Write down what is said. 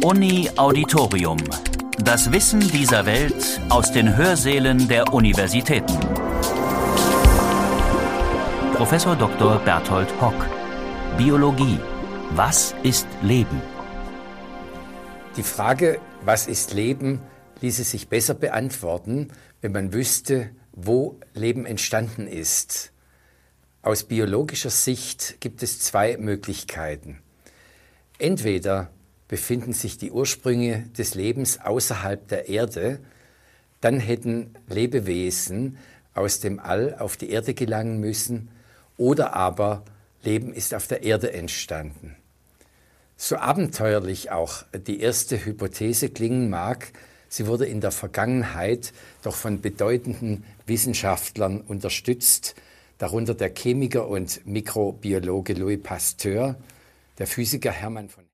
Uni Auditorium. Das Wissen dieser Welt aus den Hörsälen der Universitäten. Professor Dr. Berthold Hock. Biologie. Was ist Leben? Die Frage, was ist Leben, ließe sich besser beantworten, wenn man wüsste, wo Leben entstanden ist. Aus biologischer Sicht gibt es zwei Möglichkeiten. Entweder befinden sich die Ursprünge des Lebens außerhalb der Erde, dann hätten Lebewesen aus dem All auf die Erde gelangen müssen, oder aber Leben ist auf der Erde entstanden. So abenteuerlich auch die erste Hypothese klingen mag, sie wurde in der Vergangenheit doch von bedeutenden Wissenschaftlern unterstützt, darunter der Chemiker und Mikrobiologe Louis Pasteur, der Physiker Hermann von